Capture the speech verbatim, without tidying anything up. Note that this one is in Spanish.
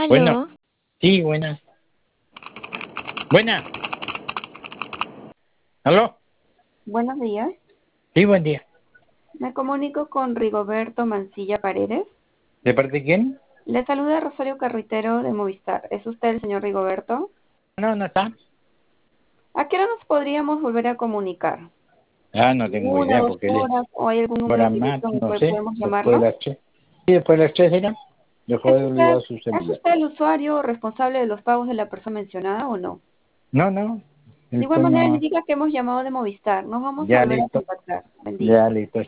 Bueno, Aló, sí, buena. Buena. ¿Aló? Buenos días. Sí, buen día. Me comunico con Rigoberto Mancilla Paredes. ¿De parte de quién? Le saluda Rosario Carritero de Movistar. ¿Es usted el señor Rigoberto? No, no está. ¿A qué hora nos podríamos volver a comunicar? Ah, no tengo ¿Una, idea dos porque él es horas? ¿O hay algún número para más, directo en el no cual sé, podemos después de llamarlo? las tres. Sí, después de las tres era. Dejó ¿Es de usted, olvidar su ¿Es celular. usted el usuario responsable de los pagos de la persona mencionada o no? No, no. De Él igual fue manera, le nomás. indica que hemos llamado de Movistar. Nos vamos a Ya volver a listo. contactar. Buen día. Ya listo.